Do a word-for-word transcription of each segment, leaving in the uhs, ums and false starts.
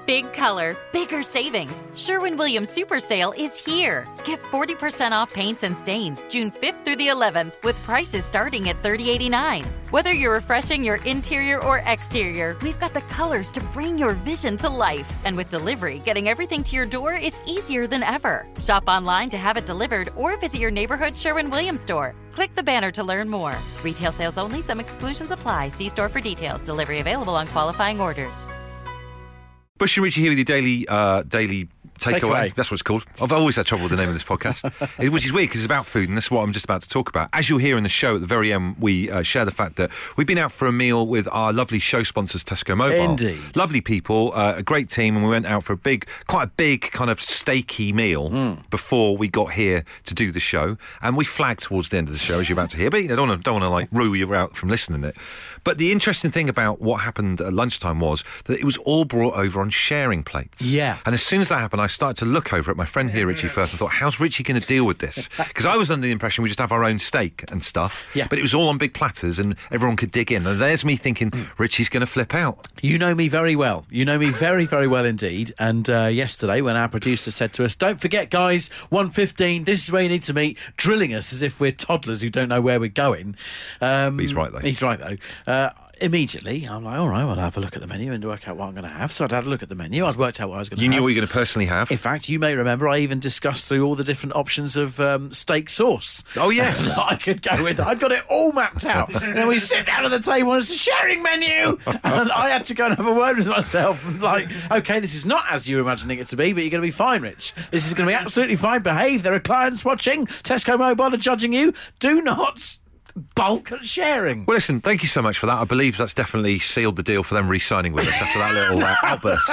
Big color, bigger savings. Sherwin-Williams Super Sale is here. Get forty percent off paints and stains June fifth through the eleventh with prices starting at thirty eighty-nine. Whether you're refreshing your interior or exterior, we've got the colors to bring your vision to life. And with delivery, getting everything to your door is easier than ever. Shop online to have it delivered or visit your neighborhood Sherwin-Williams store. Click the banner to learn more. Retail sales only. Some exclusions apply. See store for details. Delivery available on qualifying orders. Bush and Richie here with your daily uh, daily takeaway. Takeaway. That's what it's called. I've always had trouble with the name of this podcast, which is weird because it's about food, and this is what I'm just about to talk about. As you'll hear in the show at the very end, we uh, share the fact that we've been out for a meal with our lovely show sponsors, Tesco Mobile. Indeed. Lovely people, uh, a great team, and we went out for a big, quite a big kind of steaky meal mm. before we got here to do the show. And we flagged towards the end of the show, as you're about to hear, but I don't want to, don't want to like rule you out from listening to it. But the interesting thing about what happened at lunchtime was that it was all brought over on sharing plates. Yeah. And as soon as that happened, I started to look over at my friend here, Richie, first, and thought, how's Richie going to deal with this? Because I was under the impression we just have our own steak and stuff. Yeah. But it was all on big platters and everyone could dig in. And there's me thinking, Richie's going to flip out. You know me very well. You know me very, very well indeed. And uh, yesterday, when our producer said to us, don't forget, guys, one fifteen, this is where you need to meet, drilling us as if we're toddlers who don't know where we're going. Um, he's right, though. He's right, though. Uh, Immediately, I'm like, all right, well, I'll have a look at the menu and work out what I'm going to have. So I'd had a look at the menu. I'd worked out what I was going to You have. knew what you were going to personally have. In fact, you may remember I even discussed through all the different options of um, steak sauce. Oh, yes. I could go with. I'd got it all mapped out. And then we sit down at the table and it's a sharing menu. And I had to go and have a word with myself. And like, OK, this is not as you were imagining it to be, but you're going to be fine, Rich. This is going to be absolutely fine. Behave. There are clients watching. Tesco Mobile are judging you. Do not bulk and sharing. Well, listen, thank you so much for that. I believe that's definitely sealed the deal for them re-signing with us after that little uh, outburst.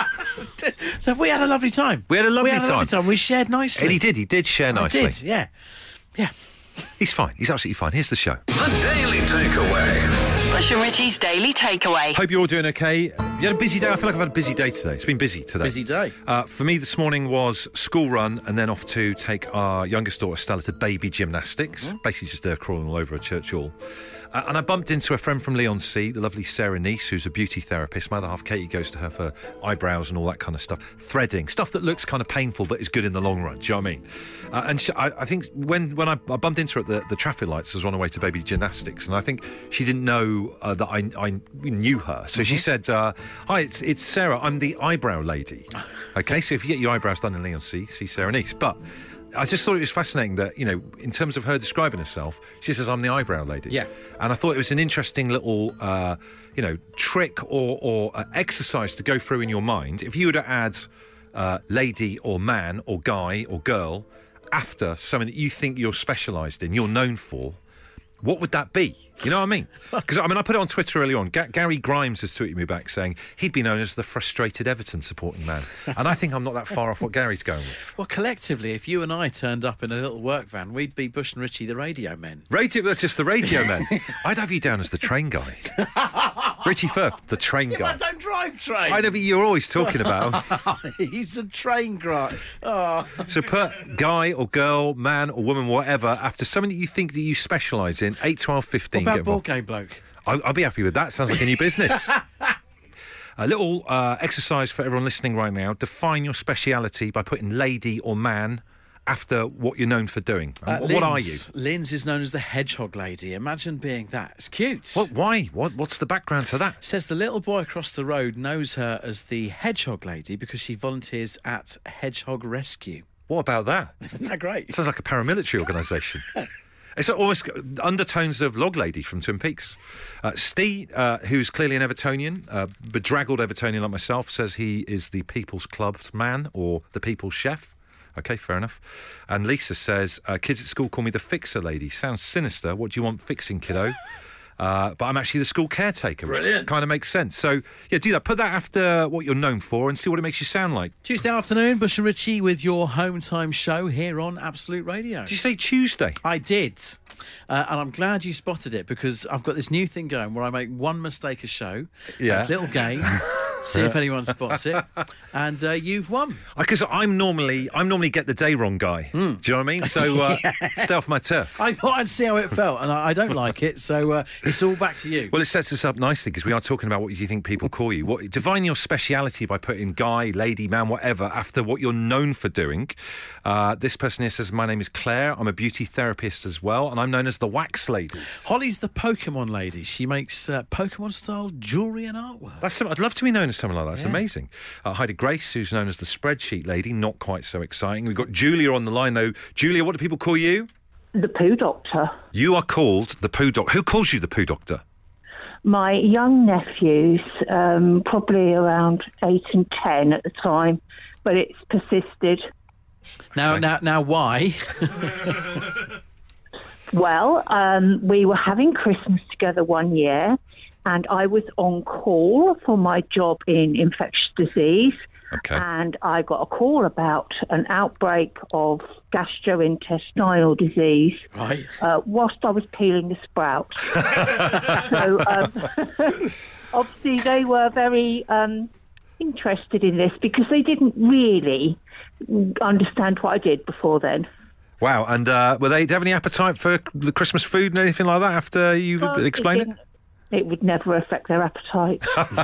We had a lovely time. We had a lovely we had a time. Lovely time. We shared nicely. And he did. He did share nicely. I did, yeah. Yeah. He's fine. He's absolutely fine. Here's the show. The Daily Takeaway. Bush and Richie's Daily Takeaway. Hope you're all doing okay. You had a busy day. I feel like I've had a busy day today. It's been busy today. Busy day. Uh, for me, this morning was school run and then off to take our youngest daughter, Stella, to baby gymnastics. Mm-hmm. Basically just her crawling all over a church hall. Uh, and I bumped into a friend from Leon C, the lovely Sarah Nice, who's a beauty therapist. My other half, Katie, goes to her for eyebrows and all that kind of stuff. Threading. Stuff that looks kind of painful but is good in the long run. Do you know what I mean? Uh, and she, I, I think when, when I, I bumped into her at the, the traffic lights, I was on her way to baby gymnastics. And I think she didn't know uh, that I, I knew her. So mm-hmm. she said, uh, hi, it's, it's Sarah. I'm the eyebrow lady. Okay, so if you get your eyebrows done in Leon C, see Sarah Nice. But I just thought it was fascinating that, you know, in terms of her describing herself, she says, I'm the eyebrow lady. Yeah. And I thought it was an interesting little, uh, you know, trick or, or uh, exercise to go through in your mind. If you were to add uh, lady or man or guy or girl after something that you think you're specialised in, you're known for, what would that be? You know what I mean? Because, I mean, I put it on Twitter earlier on. Ga- Gary Grimes has tweeted me back saying he'd be known as the frustrated Everton supporting man. And I think I'm not that far off what Gary's going with. Well, collectively, if you and I turned up in a little work van, we'd be Bush and Richie, the radio men. Radio, that's just the radio men. I'd have you down as the train guy. Richie Firth, the train Yeah, guy. but I don't drive train. I know, but you're always talking about him. He's the train guy. Oh. So put guy or girl, man or woman, whatever, after something that you think that you specialise in, eight, twelve, fifteen. What get about ball involved. game bloke? I'll, I'll be happy with that. Sounds like a new business. A little uh, exercise for everyone listening right now. Define your speciality by putting lady or man after what you're known for doing. Uh, what Linz. are you? Linz is known as the hedgehog lady. Imagine being that. It's cute. What? Why? What? What's the background to that? Says the little boy across the road knows her as the hedgehog lady because she volunteers at Hedgehog Rescue. What about that? Isn't that great? It sounds like a paramilitary organisation. It's almost undertones of Log Lady from Twin Peaks. Uh, Steve, uh, who's clearly an Evertonian, uh, bedraggled Evertonian like myself, says he is the People's Club man or the People's Chef. OK, fair enough. And Lisa says, uh, kids at school call me the Fixer Lady. Sounds sinister. What do you want fixing, kiddo? Uh, but I'm actually the school caretaker, which Brilliant. kind of makes sense. So, yeah, do that. Put that after what you're known for and see what it makes you sound like. Tuesday afternoon, Bush and Richie with your home time show here on Absolute Radio. Did you say Tuesday? I did. Uh, and I'm glad you spotted it because I've got this new thing going where I make one mistake a show. Yeah. A little game. see if anyone spots it, and uh, you've won. Because I'm normally I'm normally get the day wrong guy. Mm. Do you know what I mean? So uh, stay off my turf. I thought I'd see how it felt, and I, I don't like it, so uh, it's all back to you. Well, it sets us up nicely because we are talking about what you think people call you. What, define your speciality by putting guy, lady, man, whatever, after what you're known for doing. Uh, this person here says, my name is Claire. I'm a beauty therapist as well, and I'm known as the Wax Lady. Holly's the Pokemon lady. She makes uh, Pokemon-style jewellery and artwork. That's some, I'd love to be known as someone like that. That's Yeah. amazing. Uh, hi to Grace, who's known as the Spreadsheet Lady. Not quite so exciting. We've got Julia on the line, though. Julia, what do people call you? The Poo Doctor. You are called the Poo Doctor. Who calls you the Poo Doctor? My young nephews, um, probably around eight and ten at the time, but it's persisted. Now, now, now, why? Well, um, we were having Christmas together one year, and I was on call for my job in infectious disease. Okay. And I got a call about an outbreak of gastrointestinal disease Right. uh, whilst I was peeling the sprout. So um, obviously they were very um, interested in this because they didn't really understand what I did before then. Wow. And uh, were they, do you have any appetite for the Christmas food and anything like that after you've Well, explained it? didn't- It would never affect their appetite.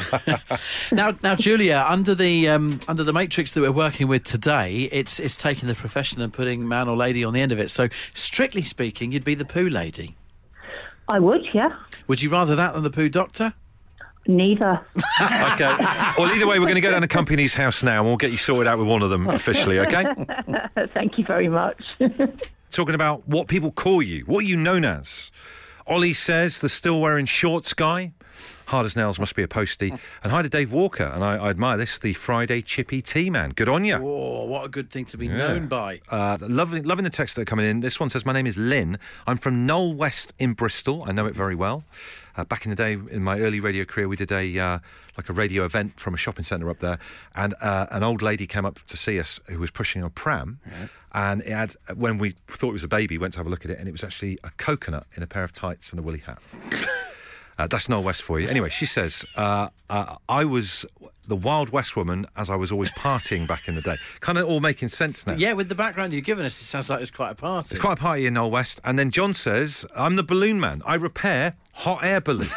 Now, now, Julia, under the um, under the matrix that we're working with today, it's it's taking the profession and putting man or lady on the end of it. So, strictly speaking, you'd be the poo lady. I would, yeah. Would you rather that than the poo doctor? Neither. Okay. Well, either way, we're going to go down to Company's house now and we'll get you sorted out with one of them officially, okay? Thank you very much. Talking about what people call you. What are you known as? Ollie says the still wearing shorts guy. Hard as nails must be a postie. And hi to Dave Walker. And I, I admire this, the Friday Chippy Tea Man. Good on you. Oh, what a good thing to be Yeah. known by. Uh, loving, loving the texts that are coming in. This one says, my name is Lynn. I'm from Knoll West in Bristol. I know it very well. Uh, back in the day, in my early radio career, we did a uh, like a radio event from a shopping centre up there, and uh, an old lady came up to see us who was pushing a pram, Right. and it had, when we thought it was a baby, went to have a look at it, and it was actually a coconut in a pair of tights and a woolly hat. Uh, that's Knoll West for you. Anyway, she says, uh, uh, I was the Wild West woman as I was always partying back in the day. Kind of all making sense now. Yeah, with the background you've given us, it sounds like it's quite a party. It's quite a party in Knoll West. And then John says, I'm the balloon man. I repair hot air balloons.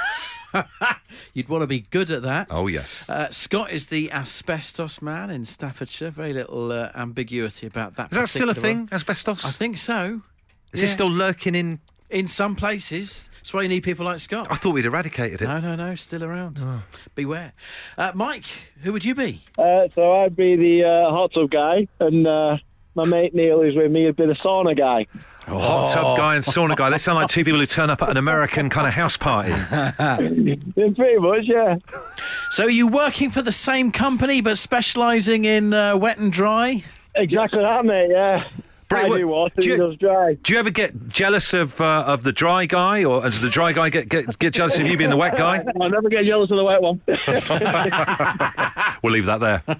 You'd want to be good at that. Oh, yes. Uh, Scott is the asbestos man in Staffordshire. Very little uh, ambiguity about that. Is that still a particular thing, one. asbestos? I think so. Is Yeah. it still lurking in... In some places. That's why you need people like Scott. I thought we'd eradicated it. No, no, no, still around. Oh. Beware. Uh, Mike, who would you be? Uh, so I'd be the uh, hot tub guy, and uh, my mate Neil, who's with me, would be the sauna guy. Hot tub guy and sauna guy. They sound like two people who turn up at an American kind of house party. Yeah, pretty much, yeah. So are you working for the same company but specialising in uh, wet and dry? Exactly that, mate, yeah. Brit- I what- do water, do he you- does dry. Do you ever get jealous of uh, of the dry guy, or does the dry guy get, get, get jealous of you being the wet guy? I'll never get jealous of the wet one. We'll leave that there.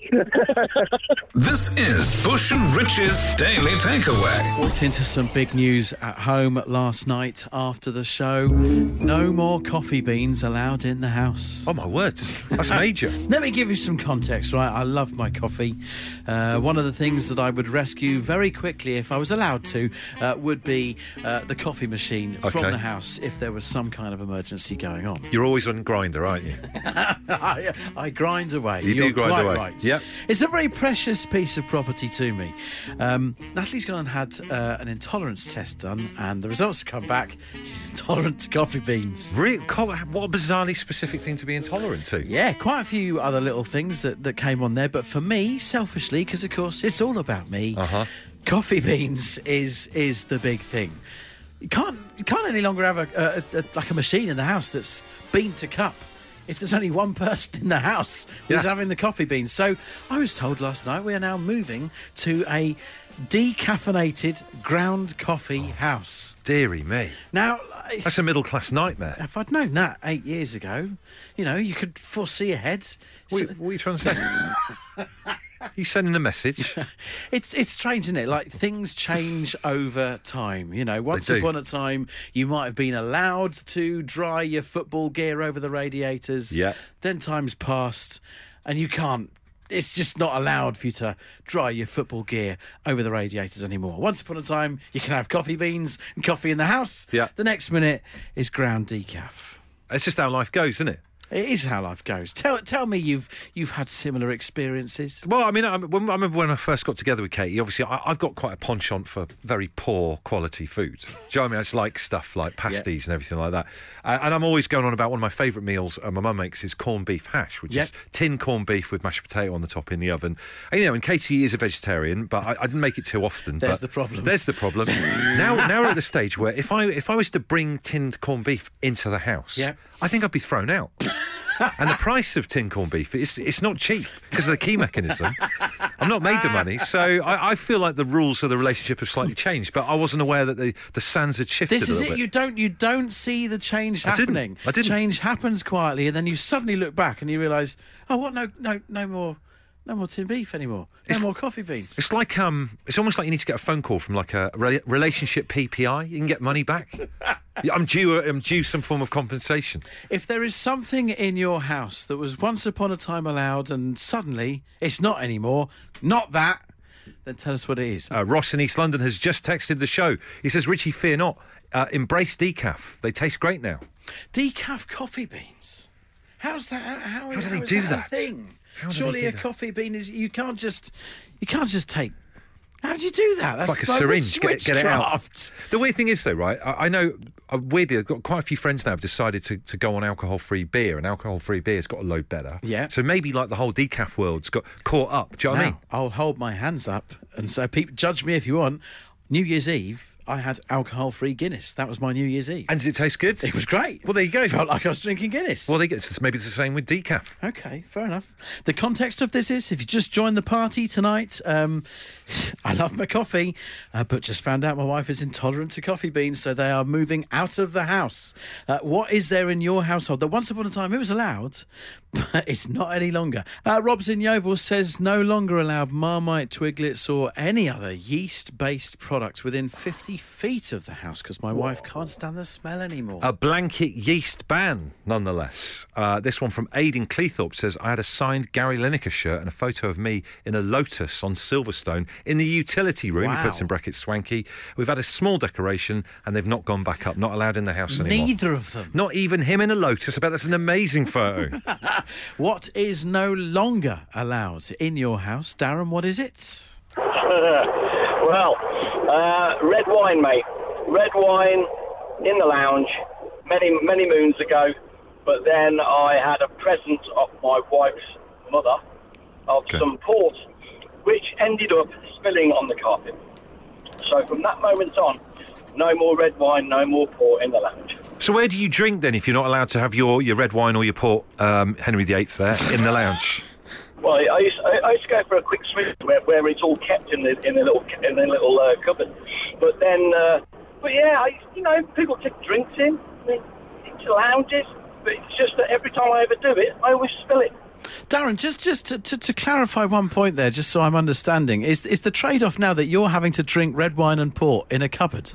This is Bush and Rich's Daily Takeaway. Walked into some big news at home last night after the show. No more coffee beans allowed in the house. Oh, my word. That's major. Let me give you some context, right? I love my coffee. Uh, one of the things that I would rescue very quickly, if I was allowed to, uh, would be uh, the coffee machine Okay. from the house if there was some kind of emergency going on. You're always on grinder, aren't you? I, I grind away. You do You're grind quite away. Right. Yep. It's a very precious piece of property to me. Um, Natalie's gone and had uh, an intolerance test done, and the results have come back. She's intolerant to coffee beans. Really? Co- What a bizarrely specific thing to be intolerant to. Yeah, quite a few other little things that, that came on there, but for me, selfishly, because of course it's all about me, Uh-huh. coffee beans is is the big thing. You can't you can't any longer have a, a, a like a machine in the house that's bean to cup if there's only one person in the house who's Yeah. having the coffee beans. So I was told last night we are now moving to a decaffeinated ground coffee house. Deary me. Now, That's a middle class nightmare. if I'd known that eight years ago, you know, you could foresee ahead. What, So- what are you trying to say? You sending a message? It's it's strange, isn't it? Like, things change over time. You know, once do. upon a time, you might have been allowed to dry your football gear over the radiators. Yeah. Then time's passed, and you can't. It's just not allowed for you to dry your football gear over the radiators anymore. Once upon a time, you can have coffee beans and coffee in the house. Yeah. The next minute is ground decaf. It's just how life goes, isn't it? It is how life goes. Tell tell me you've you've had similar experiences. Well, I mean, I, when, I remember when I first got together with Katie, obviously I, I've got quite a penchant for very poor quality food. Do you know what I mean? It's like stuff like pasties yeah. and everything like that. Uh, and I'm always going on about one of my favourite meals uh, my mum makes is corned beef hash, which yep. is tin corned beef with mashed potato on the top in the oven. And, you know, and Katie is a vegetarian, but I, I didn't make it too often. There's but the problem. There's the problem. now, now we're at the stage where if I if I was to bring tinned corned beef into the house, yep. I think I'd be thrown out. And the price of tin corned beef, it's, it's not cheap because of the key mechanism. I'm not made of money, so I, I feel like the rules of the relationship have slightly changed, but I wasn't aware that the, the sands had shifted This a is little it. bit. You don't you don't see the change I didn't. happening. I didn't. Change happens quietly, and then you suddenly look back and you realise, oh, what? No, no, no more. No more tin beef anymore. No It's- more coffee beans. It's like um, it's almost like you need to get a phone call from like a re- relationship P P I. You can get money back. Yeah, I'm due. I'm due some form of compensation. If there is something in your house that was once upon a time allowed and suddenly it's not anymore, not that, then tell us what it is. Uh, Ross in East London has just texted the show. He says, "Richie, fear not. Uh, embrace decaf. They taste great now." Decaf coffee beans. How's that? How, how, How do how they is do that? that? A thing? How do they Surely do a that? coffee bean is. You can't just. You can't just take. How do you do that? That's like a syringe. witch- Get it, get it out. witchcraft. The weird thing is, though, right? I, I know, uh, weirdly, I've got quite a few friends now have decided to, to go on alcohol-free beer, and alcohol-free beer's got a load better. Yeah. So maybe, like, the whole decaf world's got caught up. Do you know what I mean? Now, I'll hold my hands up and say, people, judge me if you want. New Year's Eve, I had alcohol-free Guinness. That was my New Year's Eve. And does it taste good? It was great. Well, there you go. Felt like I was drinking Guinness. Well, they get, so maybe it's the same with decaf. Okay, fair enough. The context of this is, if you just joined the party tonight, um, I love my coffee, uh, but just found out my wife is intolerant to coffee beans, so they are moving out of the house. Uh, what is there in your household that once upon a time it was allowed, but it's not any longer? Uh, Rob's in Yeovil says no longer allowed Marmite, Twiglets or any other yeast-based product within fifty feet of the house because my wife can't stand the smell anymore. A blanket yeast ban, nonetheless. Uh, this one from Aidan Cleethorpe says, I had a signed Gary Lineker shirt and a photo of me in a Lotus on Silverstone in the utility room. Wow. He puts in brackets swanky. We've had a small decoration and they've not gone back up. Not allowed in the house anymore. Neither of them. Not even him in a Lotus. I bet that's an amazing photo. What is no longer allowed in your house? Darren, what is it? Well, uh, red wine, mate. Red wine in the lounge many, many moons ago. But then I had a present of my wife's mother of Okay. some port, which ended up spilling on the carpet. So from that moment on, no more red wine, no more port in the lounge. So where do you drink then if you're not allowed to have your, your red wine or your port, um, Henry the Eighth there, in the lounge? Well, I used, I, I used to go for a quick swim where, where it's all kept in the in the little in the little uh, cupboard. But then, uh, but yeah, I, you know, people take drinks in, I mean, into lounges. But it's just that every time I ever do it, I always spill it. Darren, just just to, to, to clarify one point there, just so I'm understanding, is is the trade-off now that you're having to drink red wine and port in a cupboard?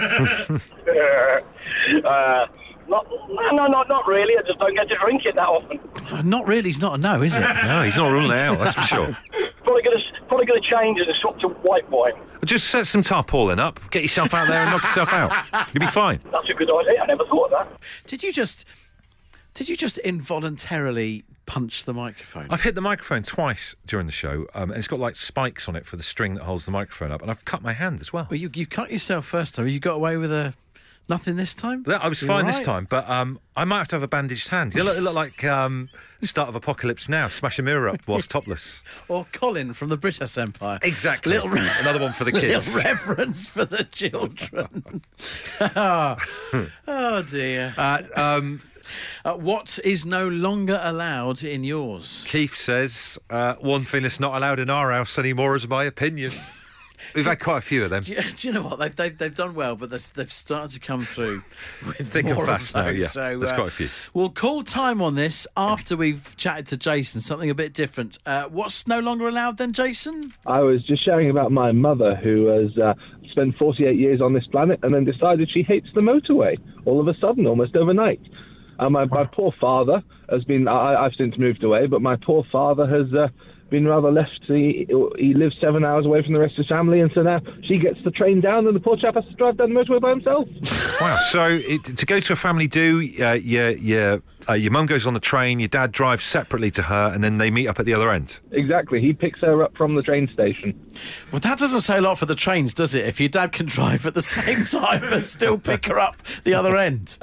uh, not, no, no, not not really. I just don't get to drink it that often. Not really, it's not a no, is it? No, he's not ruling it out, that's for sure. Probably going to probably going to change it and swap to white wine. Just set some tarpaulin up, get yourself out there and knock yourself out. You'll be fine. That's a good idea. I never thought of that. Did you just did you just involuntarily punch the microphone? I've hit the microphone twice during the show, um, and it's got like spikes on it for the string that holds the microphone up, and I've cut my hand as well. Well, you you cut yourself first time. You got away with a nothing this time? Yeah, I was You fine all this right? time, but um, I might have to have a bandaged hand. You look, you look like um, the start of Apocalypse Now. Smash a mirror up whilst topless. Or Colin from the British Empire. Exactly. Little re- Another one for the kids. Little reference for the children. oh, oh dear. Uh, um, Uh, what is no longer allowed in yours? Keith says, uh, one thing that's not allowed in our house anymore is my opinion. We've had quite a few of them. Do you, do you know what? They've, they've, they've done well, but they've, they've started to come through with Thick and more fast of now, those. yeah. So, There's uh, quite a few. We'll call time on this after we've chatted to Jason, something a bit different. Uh, what's no longer allowed then, Jason? I was just sharing about my mother who has uh, spent forty-eight years on this planet and then decided she hates the motorway all of a sudden, almost overnight. And my, my poor father has been, I, I've since moved away, but my poor father has uh, been rather left. He, he lives seven hours away from the rest of his family, and so now she gets the train down and the poor chap has to drive down the motorway by himself. Wow, so it, to go to a family do, uh, your, your, uh, your mum goes on the train, your dad drives separately to her, and then they meet up at the other end? Exactly, he picks her up from the train station. Well, that doesn't say a lot for the trains, does it? If your dad can drive at the same time but still pick her up the other end.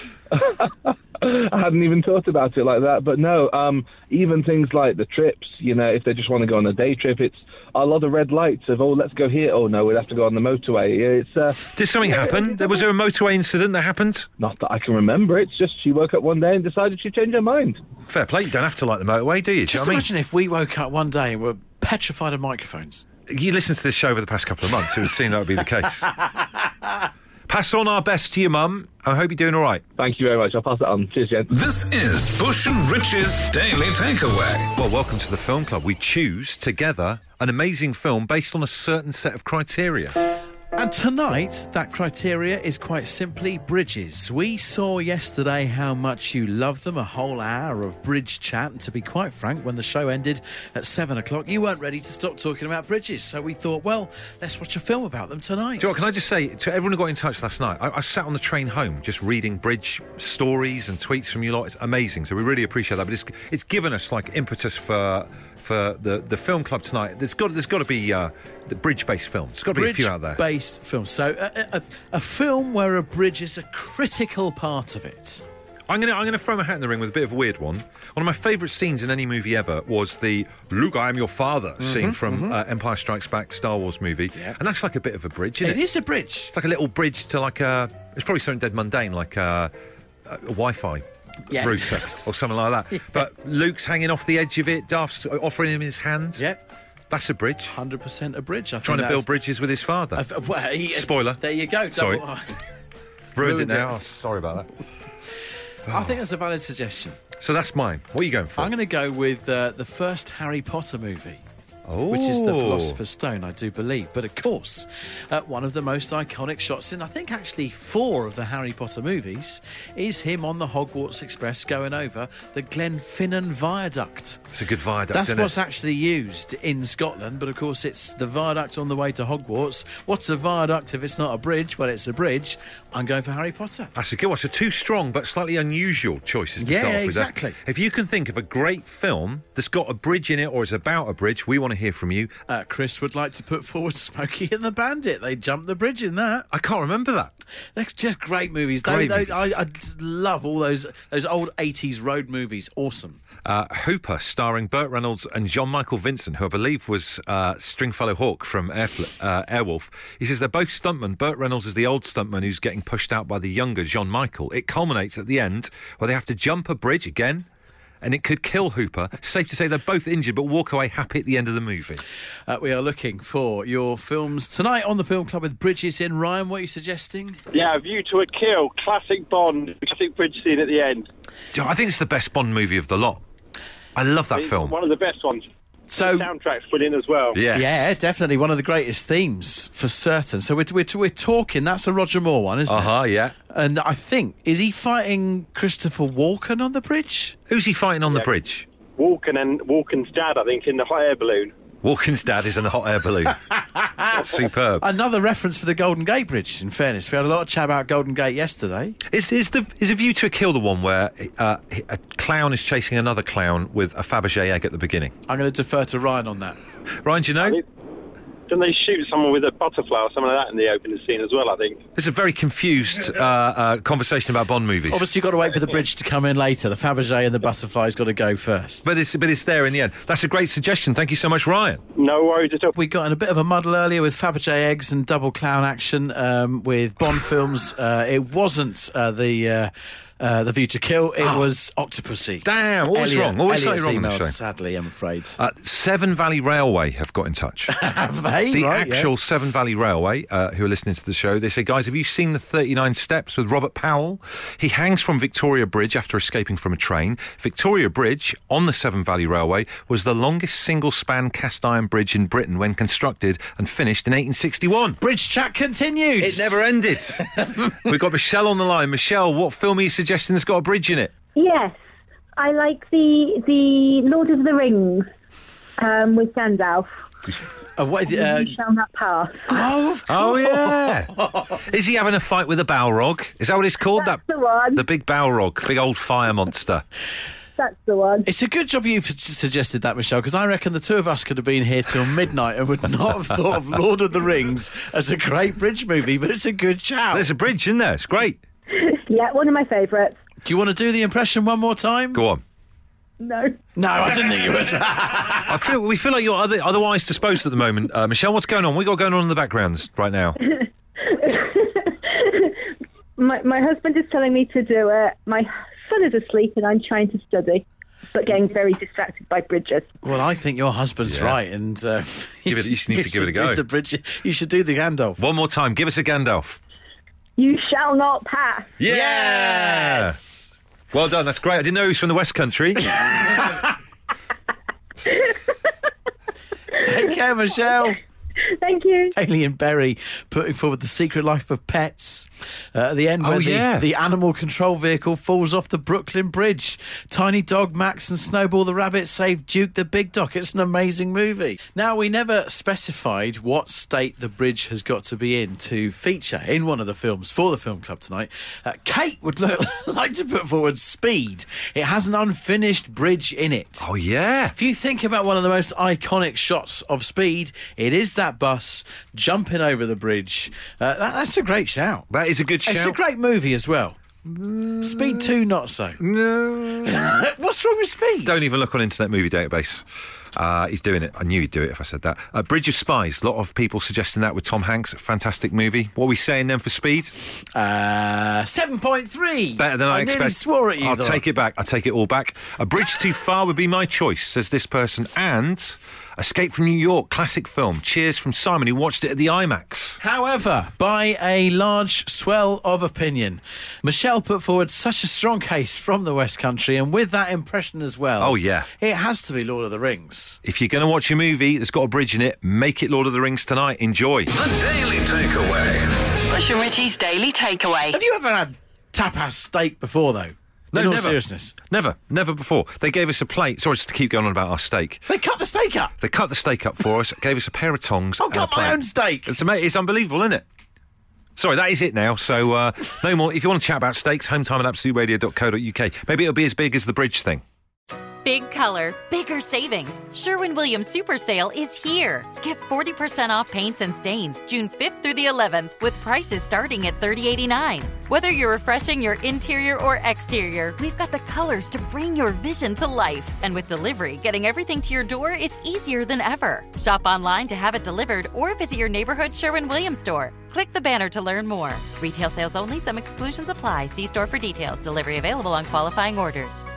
I hadn't even thought about it like that, but no, um, even things like the trips, you know, if they just want to go on a day trip, it's a lot of red lights of, oh, let's go here, oh no, we'll have to go on the motorway. It's uh, Did something yeah, happen? Was there a motorway incident that happened? Not that I can remember, it's just she woke up one day and decided she'd change her mind. Fair play, you don't have to like the motorway, do you? Just do you know what I mean? imagine if we woke up one day and were petrified of microphones. You listened to this show over the past couple of months, it would seem that would be the case. Pass on our best to your mum. I hope you're doing all right. Thank you very much. I'll pass it on. Cheers, Jen. This is Bush and Rich's Daily Takeaway. Well, welcome to the Film Club. We choose together an amazing film based on a certain set of criteria. And tonight, that criteria is quite simply bridges. We saw yesterday how much you love them, a whole hour of bridge chat. And to be quite frank, when the show ended at seven o'clock, you weren't ready to stop talking about bridges. So we thought, well, let's watch a film about them tonight. Do you know what, can I just say to everyone who got in touch last night, I, I sat on the train home just reading bridge stories and tweets from you lot. It's amazing. So we really appreciate that. But it's it's given us like impetus for for the, the film club tonight. There's got there's got to be uh, the bridge-based films. There's got to be a few out there. Bridge-based films. So a, a, a film where a bridge is a critical part of it. I'm going to I'm going to throw my hat in the ring with a bit of a weird one. One of my favourite scenes in any movie ever was the "Luke, I am your father" mm-hmm, scene from mm-hmm. uh, Empire Strikes Back, Star Wars movie, yeah. And that's like a bit of a bridge, isn't it? It is a bridge. It's like a little bridge to like a. It's probably something dead mundane, like a, a Wi-Fi. Yeah. Router or something like that. Yeah. But Luke's hanging off the edge of it, Darth's offering him his hand. Yep. That's a bridge. one hundred percent a bridge. I Trying think to build bridges with his father. Uh, well, he, Spoiler. There you go. Sorry. Double, Ruined, Ruined it now. It. Oh, sorry about that. I think that's a valid suggestion. So that's mine. What are you going for? I'm going to go with uh, the first Harry Potter movie. Oh. Which is the Philosopher's Stone, I do believe. But of course, uh, one of the most iconic shots in, I think, actually four of the Harry Potter movies is him on the Hogwarts Express going over the Glenfinnan Viaduct. It's a good viaduct, That's isn't what's it? actually used in Scotland, but of course it's the viaduct on the way to Hogwarts. What's a viaduct if it's not a bridge? Well, it's a bridge. I'm going for Harry Potter. That's a good one. So two strong but slightly unusual choices to yeah, start off with. exactly. There. If you can think of a great film that's got a bridge in it or is about a bridge, we want to hear from you. Uh, Chris would like to put forward Smokey and the Bandit. They jumped the bridge in that. I can't remember that. They're just great movies. Great they, movies. They, I, I just love all those those old eighties road movies. Awesome. Uh, Hooper, starring Burt Reynolds and John Michael Vincent, who I believe was uh, Stringfellow Hawk from Airfl- uh, Airwolf. He says they're both stuntmen. Burt Reynolds is the old stuntman who's getting pushed out by the younger John Michael. It culminates at the end where they have to jump a bridge again, and it could kill Hooper. Safe to say they're both injured, but walk away happy at the end of the movie. Uh, we are looking for your films tonight on the Film Club with bridges in. Ryan, what are you suggesting? Yeah, View to a Kill, classic Bond, classic bridge scene at the end. I think it's the best Bond movie of the lot. I love that it's film. One of the best ones. So, the soundtrack's brilliant as well. Yes. Yeah, definitely one of the greatest themes for certain. So we're we're, we're talking. That's a Roger Moore one, isn't uh-huh, it? Uh huh. Yeah. And I think is he fighting Christopher Walken on the bridge? Who's he fighting on yeah. the bridge? Walken and Walken's dad, I think, in the hot air balloon. Walken's dad is in a hot air balloon. Superb. Another reference for the Golden Gate Bridge, in fairness. We had a lot of chat about Golden Gate yesterday. Is is the is a View to a Kill the one where uh, a clown is chasing another clown with a Fabergé egg at the beginning? I'm going to defer to Ryan on that. Ryan, do you know? Don't they shoot someone with a butterfly or something like that in the opening scene as well, I think? This is a very confused uh, uh, conversation about Bond movies. Obviously, you've got to wait for the bridge to come in later. The Fabergé and the butterfly's got to go first. But it's, but it's there in the end. That's a great suggestion. Thank you so much, Ryan. No worries at all. We got in a bit of a muddle earlier with Fabergé eggs and double clown action um, with Bond films. Uh, it wasn't uh, the... Uh, Uh, the View to Kill, it oh. was Octopussy. Damn, always Elliot, wrong. Always Elliot's slightly wrong on emailed, the show. Sadly, I'm afraid. Uh, Severn Valley Railway have got in touch. Have they? The right, actual yeah. Severn Valley Railway, uh, who are listening to the show, they say, guys, have you seen the thirty-nine Steps with Robert Powell? He hangs from Victoria Bridge after escaping from a train. Victoria Bridge on the Severn Valley Railway was the longest single-span cast-iron bridge in Britain when constructed and finished in eighteen sixty-one. Bridge chat continues. It never ended. We've got Michelle on the line. Michelle, what film are you suggesting that's got a bridge in it? Yes, I like the the Lord of the Rings um, with Gandalf. Uh, what is it? Uh, You shall not pass. oh, of course. Oh, yeah. Is he having a fight with a Balrog? Is that what it's called? That's that the one. The big Balrog, big old fire monster. That's the one. It's a good job you've suggested that, Michelle, because I reckon the two of us could have been here till midnight and would not have thought of Lord of the Rings as a great bridge movie, but it's a good shout. There's a bridge in there. It's great. Yeah, one of my favourites. Do you want to do the impression one more time? Go on. No. No, I didn't think you would. I feel we feel like you're other, otherwise disposed at the moment. Uh, Michelle, what's going on? What you got going on in the backgrounds right now? my, my husband is telling me to do it. My son is asleep and I'm trying to study, but getting very distracted by bridges. Well, I think your husband's Yeah. right, and uh, Give it- you need to give it a should go. do The bridge, you should do the Gandalf. One more time. Give us a Gandalf. You shall not pass. Yeah. Yes! Well done. That's great. I didn't know he was from the West Country. Take care, Michelle. Thank you. Haley and Berry putting forward The Secret Life of Pets. Uh, at the end, Oh, where yeah. the, the animal control vehicle falls off the Brooklyn Bridge. Tiny Dog, Max and Snowball the Rabbit save Duke the Big Dog. It's an amazing movie. Now, we never specified what state the bridge has got to be in to feature in one of the films for the film club tonight. Uh, Kate would lo- like to put forward Speed. It has an unfinished bridge in it. Oh, yeah. If you think about one of the most iconic shots of Speed, it is that bus jumping over the bridge. Uh, that, that's a great shout. That is a good shout. It's a great movie as well. Speed two, not so. No. What's wrong with Speed? Don't even look on Internet Movie Database. Uh, he's doing it. I knew he'd do it if I said that. Uh, Bridge of Spies. A lot of people suggesting that with Tom Hanks. Fantastic movie. What are we saying then for Speed? Uh, seven point three. Better than I, I nearly expected. swore at you. I'll though. take it back. I'll take it all back. A Bridge Too Far would be my choice, says this person. And Escape from New York, classic film. Cheers from Simon, who watched it at the IMAX. However, by a large swell of opinion, Michelle put forward such a strong case from the West Country, and with that impression as well. Oh, yeah. It has to be Lord of the Rings. If you're going to watch a movie that's got a bridge in it, make it Lord of the Rings tonight. Enjoy. The Daily Takeaway. Bush and Richie's Daily Takeaway. Have you ever had tapas steak before, though? No, In all never. seriousness. Never. Never before. They gave us a plate. Sorry, just to keep going on about our steak. They cut the steak up. They cut the steak up for us, gave us a pair of tongs. I've and a got my plate. own steak. It's, ama- it's unbelievable, isn't it? Sorry, that is it now. So, uh, no more. If you want to chat about steaks, home time at absolute radio dot co dot uk. Maybe it'll be as big as the bridge thing. Big color, bigger savings. Sherwin-Williams Super Sale is here. Get forty percent off paints and stains June fifth through the eleventh with prices starting at thirty eighty-nine. Whether you're refreshing your interior or exterior, we've got the colors to bring your vision to life. And with delivery, getting everything to your door is easier than ever. Shop online to have it delivered or visit your neighborhood Sherwin-Williams store. Click the banner to learn more. Retail sales only. Some exclusions apply. See store for details. Delivery available on qualifying orders.